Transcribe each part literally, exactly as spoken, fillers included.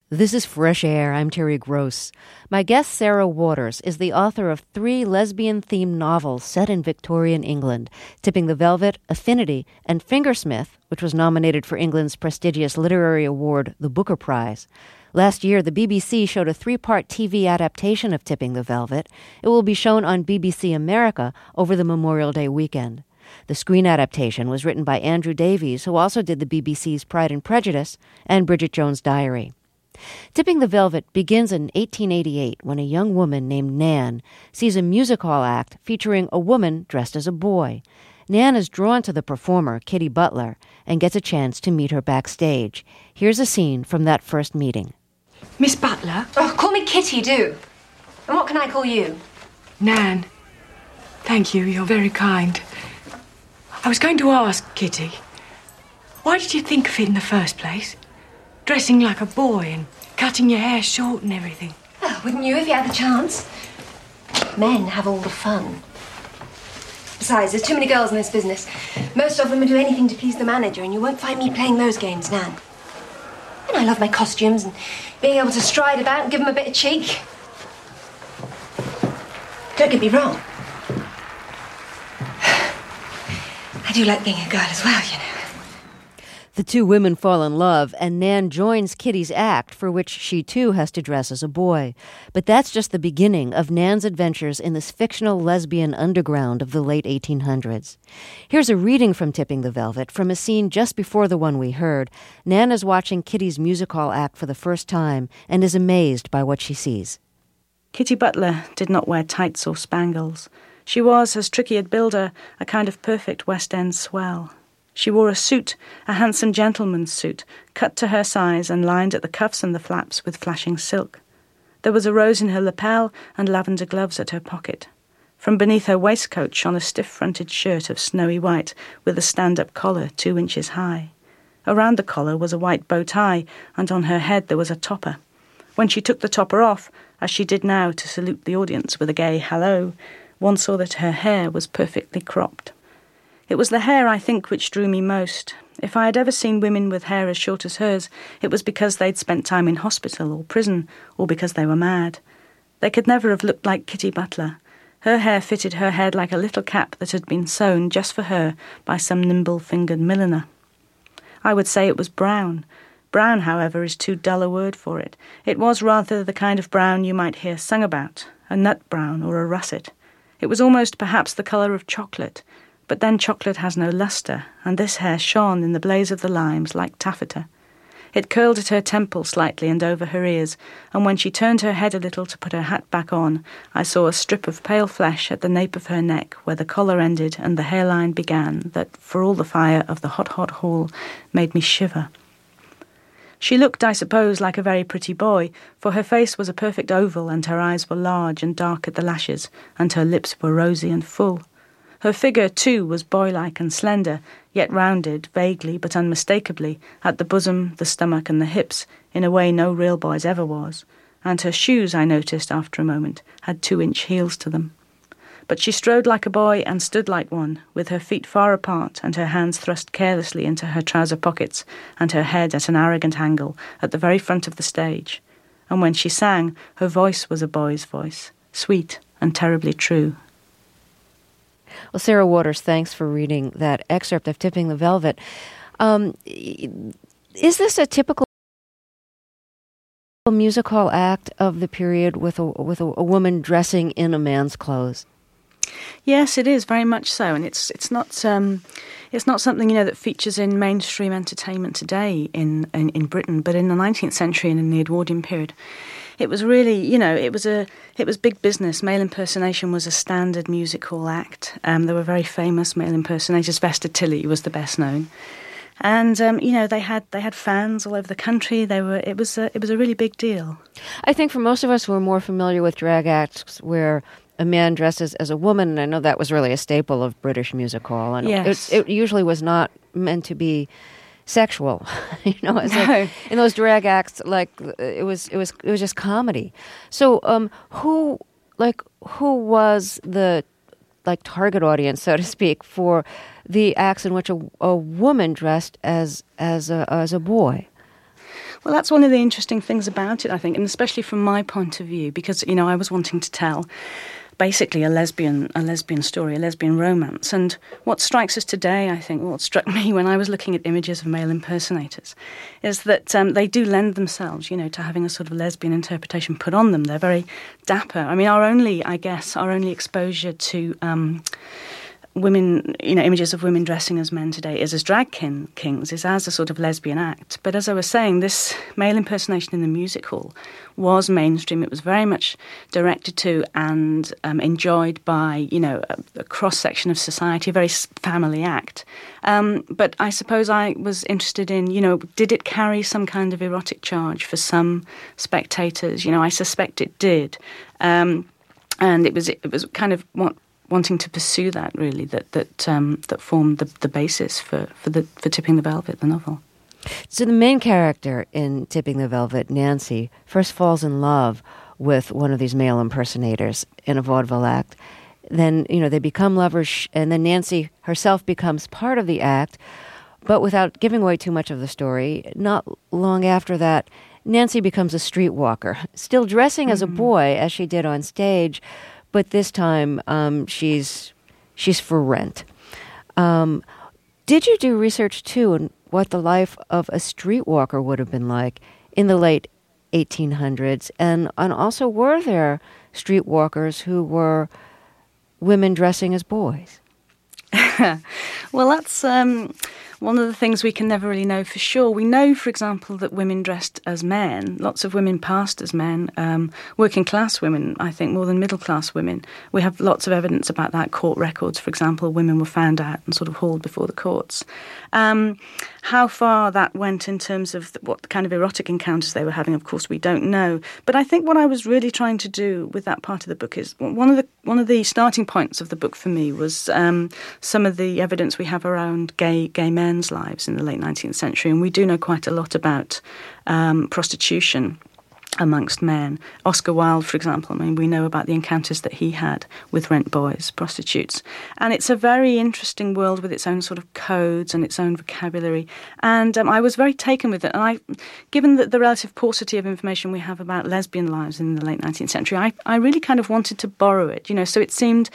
This is Fresh Air. I'm Terry Gross. My guest, Sarah Waters, is the author of three lesbian-themed novels set in Victorian England, Tipping the Velvet, Affinity, and Fingersmith, which was nominated for England's prestigious literary award, the Booker Prize. Last year, the B B C showed a three-part T V adaptation of Tipping the Velvet. It will be shown on B B C America over the Memorial Day weekend. The screen adaptation was written by Andrew Davies, who also did the B B C's Pride and Prejudice and Bridget Jones' Diary. Tipping the Velvet begins in eighteen eighty-eight when a young woman named Nan sees a music hall act featuring a woman dressed as a boy. Nan is drawn to the performer, Kitty Butler, and gets a chance to meet her backstage. Here's a scene from that first meeting. Miss Butler? Oh, call me Kitty, do. And what can I call you? Nan. Thank you, you're very kind. I was going to ask, Kitty, why did you think of it in the first place? Dressing like a boy and cutting your hair short and everything. Oh, wouldn't you if you had the chance? Men have all the fun. Besides, there's too many girls in this business. Most of them would do anything to please the manager, and you won't find me playing those games, Nan. And I love my costumes and being able to stride about and give them a bit of cheek. Don't get me wrong. I do like being a girl as well, you know. The two women fall in love, and Nan joins Kitty's act, for which she too has to dress as a boy. But that's just the beginning of Nan's adventures in this fictional lesbian underground of the late eighteen hundreds. Here's a reading from Tipping the Velvet from a scene just before the one we heard. Nan is watching Kitty's music hall act for the first time and is amazed by what she sees. Kitty Butler did not wear tights or spangles. She was, as Tricky had billed her, a kind of perfect West End swell. She wore a suit, a handsome gentleman's suit, cut to her size and lined at the cuffs and the flaps with flashing silk. There was a rose in her lapel and lavender gloves at her pocket. From beneath her waistcoat shone a stiff-fronted shirt of snowy white with a stand-up collar two inches high. Around the collar was a white bow tie, and on her head there was a topper. When she took the topper off, as she did now to salute the audience with a gay hello, one saw that her hair was perfectly cropped. It was the hair, I think, which drew me most. If I had ever seen women with hair as short as hers, it was because they'd spent time in hospital or prison, or because they were mad. They could never have looked like Kitty Butler. Her hair fitted her head like a little cap that had been sewn just for her by some nimble-fingered milliner. I would say it was brown. Brown, however, is too dull a word for it. It was rather the kind of brown you might hear sung about, a nut brown or a russet. It was almost perhaps the colour of chocolate, but then chocolate has no lustre, and this hair shone in the blaze of the limes like taffeta. It curled at her temple slightly and over her ears, and when she turned her head a little to put her hat back on, I saw a strip of pale flesh at the nape of her neck where the collar ended and the hairline began that, for all the fire of the hot, hot hall, made me shiver. She looked, I suppose, like a very pretty boy, for her face was a perfect oval and her eyes were large and dark at the lashes, and her lips were rosy and full. Her figure, too, was boylike and slender, yet rounded, vaguely but unmistakably, at the bosom, the stomach and the hips, in a way no real boy's ever was, and her shoes, I noticed after a moment, had two-inch heels to them. But she strode like a boy and stood like one, with her feet far apart and her hands thrust carelessly into her trouser pockets and her head at an arrogant angle at the very front of the stage. And when she sang, her voice was a boy's voice, sweet and terribly true. Well, Sarah Waters, thanks for reading that excerpt of Tipping the Velvet. Um, is this a typical music hall act of the period with a, with a, a woman dressing in a man's clothes? Yes, it is very much so, and it's it's not um, it's not something you know that features in mainstream entertainment today in, in in Britain, but in the nineteenth century and in the Edwardian period, it was really you know it was a it was big business. Male impersonation was a standard music hall act. Um, there were very famous male impersonators. Vesta Tilley was the best known, and um, you know they had they had fans all over the country. They were it was a, it was a really big deal. I think for most of us who are more familiar with drag acts where a man dresses as a woman, and I know that was really a staple of British music hall, and yes. it, it usually was not meant to be sexual. you know, it's no. like in those drag acts, like it was, it was, it was just comedy. So, um, who, like, who was the like target audience, so to speak, for the acts in which a, a woman dressed as as a as a boy? Well, that's one of the interesting things about it, I think, and especially from my point of view, because, you know, I was wanting to tell basically a lesbian a lesbian story, a lesbian romance. And what strikes us today, I think, what struck me when I was looking at images of male impersonators, is that um, they do lend themselves, you know, to having a sort of lesbian interpretation put on them. They're very dapper. I mean, our only, I guess, our only exposure to Um, women, you know, images of women dressing as men today is as drag king, kings, is as a sort of lesbian act. But as I was saying, this male impersonation in the music hall was mainstream. It was very much directed to and um, enjoyed by, you know, a, a cross-section of society, a very family act. Um, but I suppose I was interested in, you know, did it carry some kind of erotic charge for some spectators? You know, I suspect it did. Um, and it was, it was kind of what... wanting to pursue that, really, that that um, that formed the, the basis for for the for Tipping the Velvet, the novel. So the main character in Tipping the Velvet, Nancy, first falls in love with one of these male impersonators in a vaudeville act. Then, you know, they become lovers, and then Nancy herself becomes part of the act. But without giving away too much of the story, not long after that, Nancy becomes a streetwalker, still dressing mm-hmm. as a boy as she did on stage. But this time, um, she's she's for rent. Um, did you do research, too, on what the life of a streetwalker would have been like in the late eighteen hundreds? And, and also, were there streetwalkers who were women dressing as boys? Well, that's um, one of the things we can never really know for sure. We know, for example, that women dressed as men, lots of women passed as men, um, working class women, I think, more than middle class women. We have lots of evidence about that. Court records, for example, women were found out and sort of hauled before the courts. Um, how far that went in terms of what kind of erotic encounters they were having, of course, we don't know. But I think what I was really trying to do with that part of the book is one of the one of the starting points of the book for me was um, some of the evidence we have around gay gay men's lives in the late nineteenth century, and we do know quite a lot about um, prostitution amongst men. Oscar Wilde, for example, I mean, we know about the encounters that he had with rent boys, prostitutes. And it's a very interesting world with its own sort of codes and its own vocabulary. And um, I was very taken with it. And I, given the, the relative paucity of information we have about lesbian lives in the late nineteenth century, I, I really kind of wanted to borrow it, you know, so it seemed,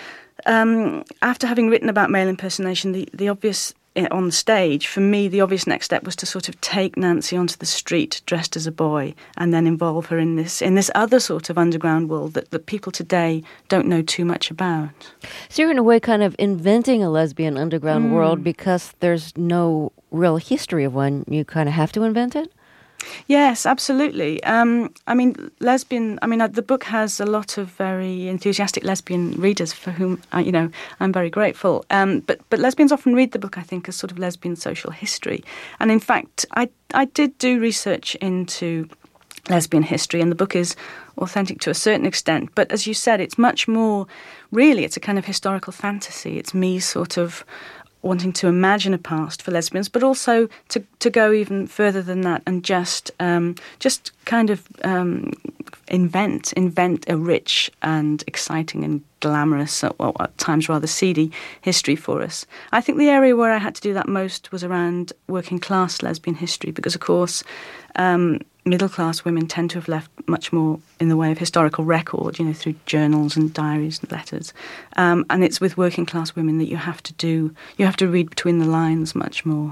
um, after having written about male impersonation, the, the obvious on the stage, for me, the obvious next step was to sort of take Nancy onto the street dressed as a boy and then involve her in this in this other sort of underground world that, that people today don't know too much about. So you're in a way kind of inventing a lesbian underground mm. world because there's no real history of one. You kind of have to invent it? Yes, absolutely. Um, I mean, lesbian, I mean, uh, the book has a lot of very enthusiastic lesbian readers for whom, uh, you know, I'm very grateful. Um, but, but lesbians often read the book, I think, as sort of lesbian social history. And in fact, I, I did do research into lesbian history, and the book is authentic to a certain extent. But as you said, it's much more, really, it's a kind of historical fantasy. It's me sort of wanting to imagine a past for lesbians, but also to to go even further than that and just um, just kind of um, invent invent a rich and exciting and glamorous, or at times rather seedy, history for us. I think the area where I had to do that most was around working class lesbian history, because of course um, middle class women tend to have left much more in the way of historical record, you know, through journals and diaries and letters. Um, and it's with working class women that you have to do, you have to read between the lines much more.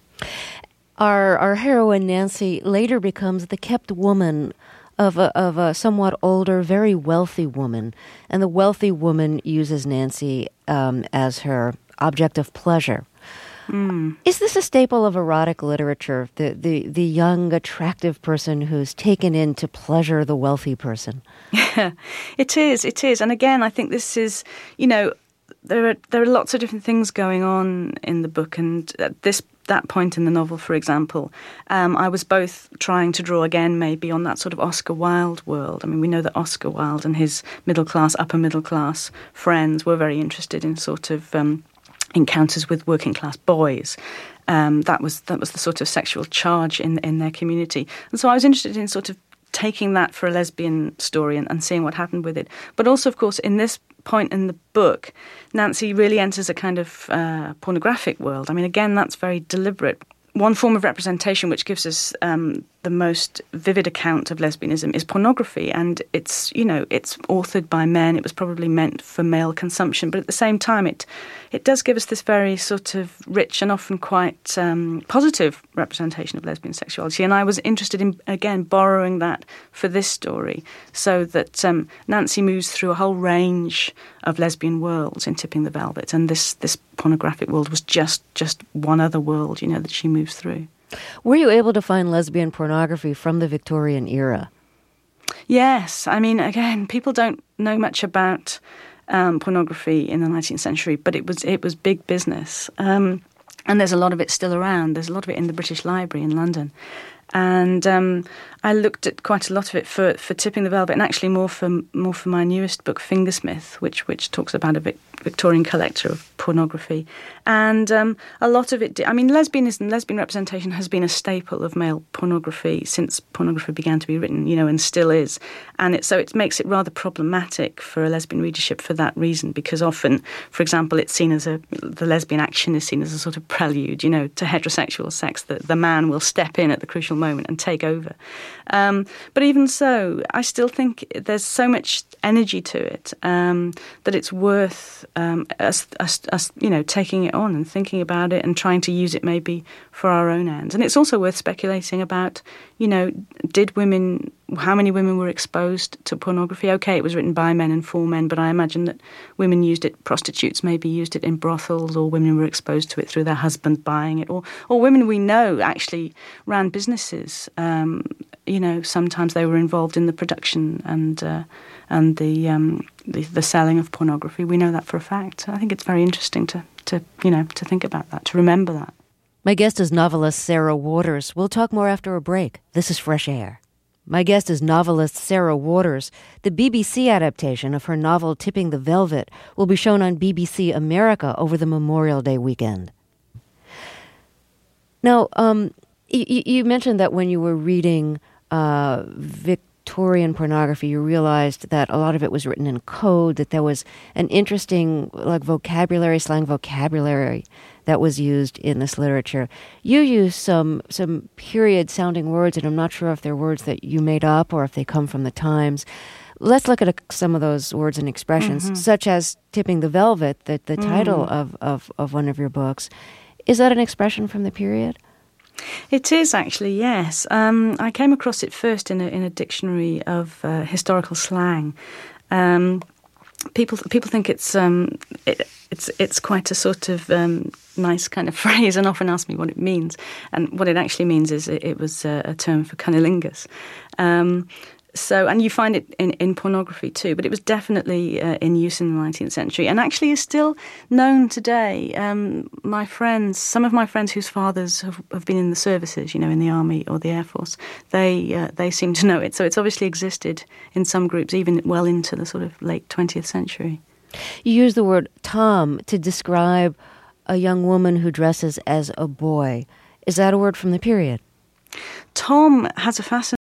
Our our heroine Nancy later becomes the kept woman of a, of a somewhat older, very wealthy woman, and the wealthy woman uses Nancy um, as her object of pleasure. Mm. Is this a staple of erotic literature, the, the, the young, attractive person who's taken in to pleasure the wealthy person? Yeah, it is, it is. And again, I think this is, you know, there are there are lots of different things going on in the book, and at this that point in the novel, for example, um, I was both trying to draw again maybe on that sort of Oscar Wilde world. I mean, we know that Oscar Wilde and his middle class, upper middle class friends were very interested in sort of um, encounters with working class boys. Um, that was that was the sort of sexual charge in in their community, and so I was interested in sort of taking that for a lesbian story and, and seeing what happened with it. But also, of course, in this point in the book, Nancy really enters a kind of uh, pornographic world. I mean, again, that's very deliberate. One form of representation which gives us um, the most vivid account of lesbianism is pornography, and it's, you know, it's authored by men. It was probably meant for male consumption, but at the same time, it it does give us this very sort of rich and often quite um, positive representation of lesbian sexuality. And I was interested in, again, borrowing that for this story, so that um, Nancy moves through a whole range of lesbian worlds in Tipping the Velvet, and this this pornographic world was just just one other world, you know, that she moves through. Were you able to find lesbian pornography from the Victorian era? Yes. I mean, again, people don't know much about um, pornography in the nineteenth century, but it was it was big business. Um, and there's a lot of it still around. There's a lot of it in the British Library in London. And um, I looked at quite a lot of it for, for Tipping the Velvet, and actually more for more for my newest book, Fingersmith, which which talks about a Vic- Victorian collector of pornography. And um, a lot of it, I mean, lesbianism, lesbian representation has been a staple of male pornography since pornography began to be written, you know, and still is. And it, so it makes it rather problematic for a lesbian readership for that reason, because often, for example, it's seen as a, the lesbian action is seen as a sort of prelude, you know, to heterosexual sex, that the man will step in at the crucial moment and take over. Um, but even so, I still think there's so much energy to it um, that it's worth um, us, us, us, you know, taking it on and thinking about it and trying to use it maybe for our own ends. And it's also worth speculating about, you know, did women, how many women were exposed to pornography? Okay, it was written by men and for men, but I imagine that women used it, prostitutes maybe used it in brothels, or women were exposed to it through their husband buying it, or or women we know actually ran businesses. Um, you know, sometimes they were involved in the production and uh, and the, um, the the selling of pornography. We know that for a fact. I think it's very interesting to, to you know, to think about that, to remember that. My guest is novelist Sarah Waters. We'll talk more after a break. This is Fresh Air. My guest is novelist Sarah Waters. The B B C adaptation of her novel Tipping the Velvet will be shown on B B C America over the Memorial Day weekend. Now, um, you, you mentioned that when you were reading uh, Victorian pornography, you realized that a lot of it was written in code, that there was an interesting like vocabulary, slang vocabulary that was used in this literature. You use some some period-sounding words, and I'm not sure if they're words that you made up or if they come from the times. Let's look at a, some of those words and expressions, mm-hmm. such as Tipping the Velvet, the, the mm. title of, of, of one of your books. Is that an expression from the period? It is actually, yes. Um, I came across it first in a, in a dictionary of uh, historical slang. Um, people people think it's um, it, it's it's quite a sort of um, nice kind of phrase, and often ask me what it means. And what it actually means is it, it was a, a term for cunnilingus. Um, So, and you find it in, in pornography too, but it was definitely uh, in use in the nineteenth century, and actually is still known today. Um, my friends, some of my friends whose fathers have, have been in the services, you know, in the army or the air force, they uh, they seem to know it. So it's obviously existed in some groups, even well into the sort of late twentieth century. You use the word tom to describe a young woman who dresses as a boy. Is that a word from the period? Tom has a fascinating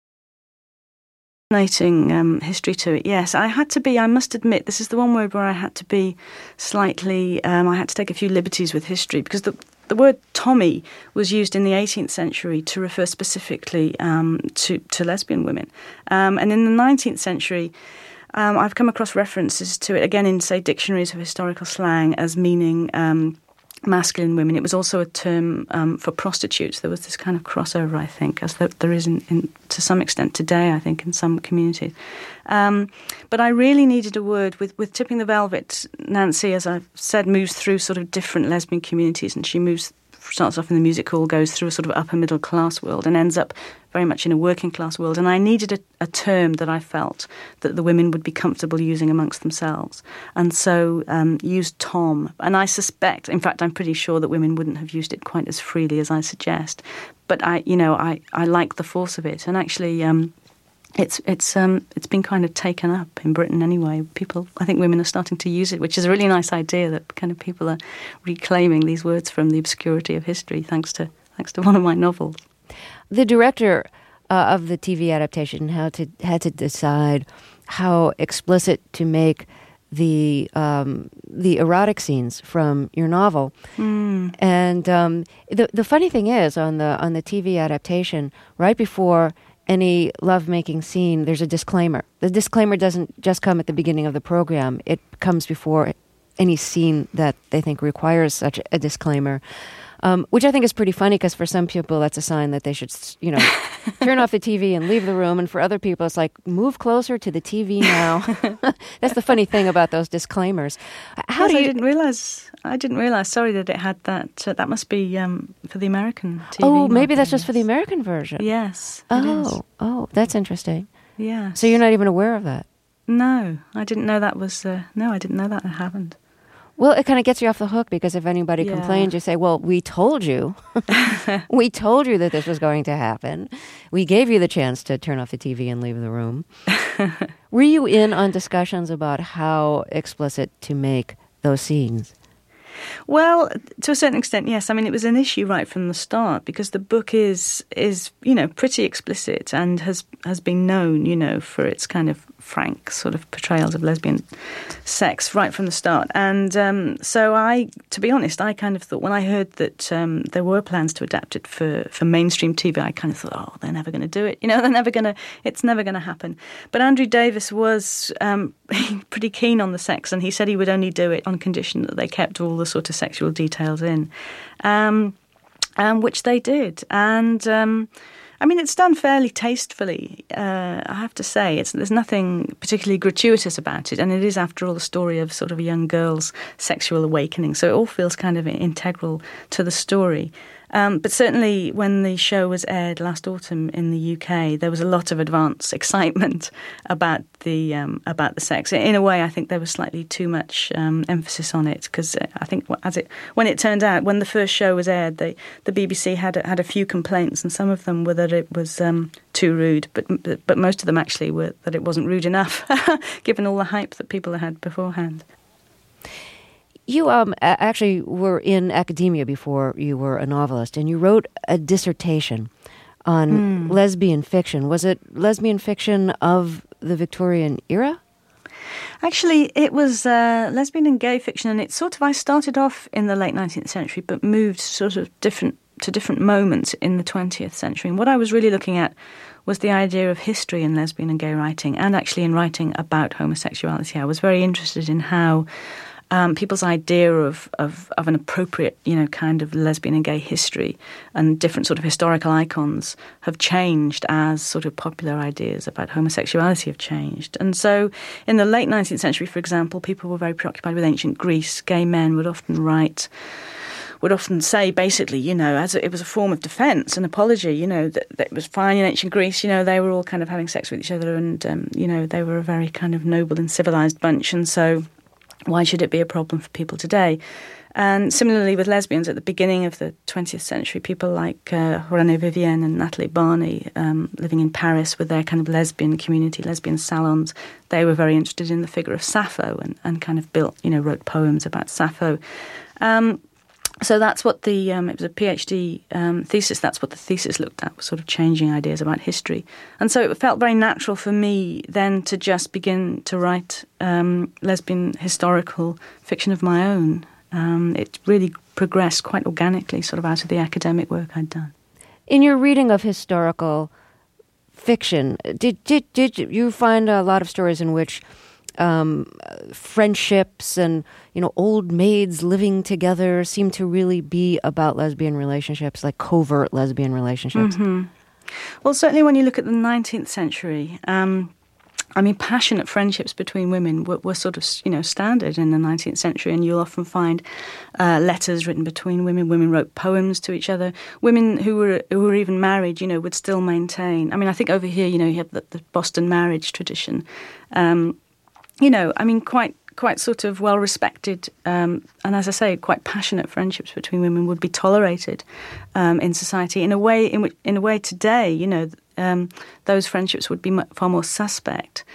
Fascinating um, history to it, yes. I had to be, I must admit, this is the one word where I had to be slightly, um, I had to take a few liberties with history, because the, the word Tommy was used in the eighteenth century to refer specifically um, to, to lesbian women. Um, and in the nineteenth century, um, I've come across references to it, again in, say, dictionaries of historical slang as meaning Um, masculine women. It was also a term um, for prostitutes. There was this kind of crossover, I think, as there, there is in, in, to some extent today, I think, in some communities. Um, but I really needed a word. With, with Tipping the Velvet, Nancy, as I've said, moves through sort of different lesbian communities, and she moves, starts off in the music hall, goes through a sort of upper middle class world, and ends up very much in a working class world. And I needed a, a term that I felt that the women would be comfortable using amongst themselves. And so um, used Tom. And I suspect, in fact, I'm pretty sure that women wouldn't have used it quite as freely as I suggest. But I, you know, I, I like the force of it. And actually, um, it's it's um, it's been kind of taken up in Britain anyway. People, I think women are starting to use it, which is a really nice idea, that kind of people are reclaiming these words from the obscurity of history, thanks to thanks to one of my novels. The director uh, of the T V adaptation had to had to decide how explicit to make the um, the erotic scenes from your novel. Mm. And um, the the funny thing is, on the on the T V adaptation, right before any lovemaking scene, there's a disclaimer. The disclaimer doesn't just come at the beginning of the program. It comes before any scene that they think requires such a disclaimer, um, which I think is pretty funny, because for some people that's a sign that they should, you know, turn off the T V and leave the room. And for other people, it's like, move closer to the T V now. That's the funny thing about those disclaimers. How yes, do you... I didn't realize. I didn't realize. Sorry that it had that. Uh, that must be um, for the American T V. Oh, maybe that's yes. just for the American version. Yes. Oh, it is. oh, that's interesting. Yeah. So you're not even aware of that? No, I didn't know that was. Uh, no, I didn't know that. I haven't. Well, it kind of gets you off the hook, because if anybody Yeah. complains, you say, well, we told you. We told you that this was going to happen. We gave you the chance to turn off the T V and leave the room. Were you in on discussions about how explicit to make those scenes? Well, to a certain extent, yes. I mean, it was an issue right from the start, because the book is, is you know, pretty explicit and has, has been known, you know, for its kind of frank sort of portrayals of lesbian sex right from the start. And um, so I, to be honest, I kind of thought, when I heard that um, there were plans to adapt it for, for mainstream T V, I kind of thought, oh, they're never going to do it. You know, they're never going to, it's never going to happen. But Andrew Davis was um, pretty keen on the sex, and he said he would only do it on condition that they kept all the sort of sexual details in, um, um, which they did. And um, I mean, it's done fairly tastefully, uh, I have to say. It's, there's nothing particularly gratuitous about it, and it is, after all, the story of sort of a young girl's sexual awakening, so it all feels kind of integral to the story. Um, but certainly when the show was aired last autumn in the U K, there was a lot of advance excitement about the um, about the sex. In a way, I think there was slightly too much um, emphasis on it, because I think as it when it turned out, when the first show was aired, they, the B B C had a, had a few complaints, and some of them were that it was um, too rude, but but most of them actually were that it wasn't rude enough, given all the hype that people had beforehand. You um, actually were in academia before you were a novelist, and you wrote a dissertation on mm. lesbian fiction. Was it lesbian fiction of the Victorian era? Actually, it was uh, lesbian and gay fiction, and it's sort of, I started off in the late nineteenth century, but moved sort of different to different moments in the twentieth century. And what I was really looking at was the idea of history in lesbian and gay writing, and actually in writing about homosexuality. I was very interested in how Um, people's idea of, of, of an appropriate, you know, kind of lesbian and gay history and different sort of historical icons have changed as sort of popular ideas about homosexuality have changed. And so in the late nineteenth century, for example, people were very preoccupied with ancient Greece. Gay men would often write, would often say basically, you know, as it was a form of defence, an apology, you know, that, that it was fine in ancient Greece, you know, they were all kind of having sex with each other, and, um, you know, they were a very kind of noble and civilised bunch, and so why should it be a problem for people today? And similarly with lesbians, at the beginning of the twentieth century, people like uh, René Vivienne and Nathalie Barney, um, living in Paris with their kind of lesbian community, lesbian salons, they were very interested in the figure of Sappho, and, and kind of built, you know, wrote poems about Sappho. Um, So that's what the, um, it was a PhD um, thesis, that's what the thesis looked at, was sort of changing ideas about history. And so it felt very natural for me then to just begin to write um, lesbian historical fiction of my own. Um, it really progressed quite organically, sort of out of the academic work I'd done. In your reading of historical fiction, did, did, did you find a lot of stories in which Um, friendships and, you know, old maids living together seem to really be about lesbian relationships, like covert lesbian relationships? Mm-hmm. Well, certainly when you look at the nineteenth century, um, I mean, passionate friendships between women were, were sort of, you know, standard in the nineteenth century, and you'll often find uh, letters written between women. Women wrote poems to each other. Women who were who were even married, you know, would still maintain. I mean, I think over here, you know, you have the, the Boston marriage tradition. Um, You know, I mean, quite quite sort of well-respected, um, and as I say, quite passionate friendships between women would be tolerated um, in society. In a way, in, which, in a way today, you know, um, those friendships would be far more suspect.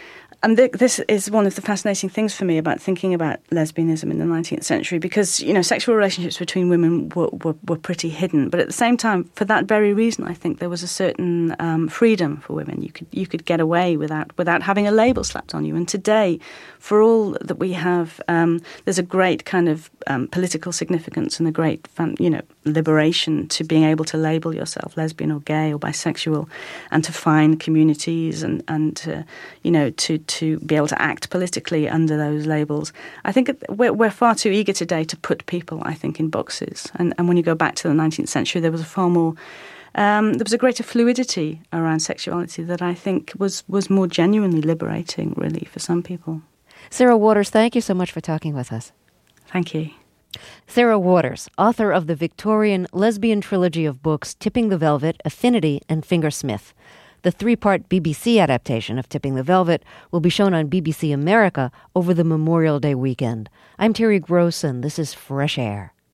And th- this is one of the fascinating things for me about thinking about lesbianism in the nineteenth century, because, you know, sexual relationships between women were, were, were pretty hidden. But at the same time, for that very reason, I think there was a certain um, freedom for women. You could you could get away without without having a label slapped on you. And today, for all that we have, um, there's a great kind of um, political significance and a great, fun, you know, liberation to being able to label yourself lesbian or gay or bisexual, and to find communities and and to, you know, to to be able to act politically under those labels. I think we're, we're far too eager today to put people, I think, in boxes. And, and when you go back to the nineteenth century, there was a far more, um, there was a greater fluidity around sexuality that I think was, was more genuinely liberating, really, for some people. Sarah Waters, thank you so much for talking with us. Thank you. Sarah Waters, author of the Victorian lesbian trilogy of books Tipping the Velvet, Affinity, and Fingersmith. The three-part B B C adaptation of Tipping the Velvet will be shown on B B C America over the Memorial Day weekend. I'm Terry Gross, and this is Fresh Air.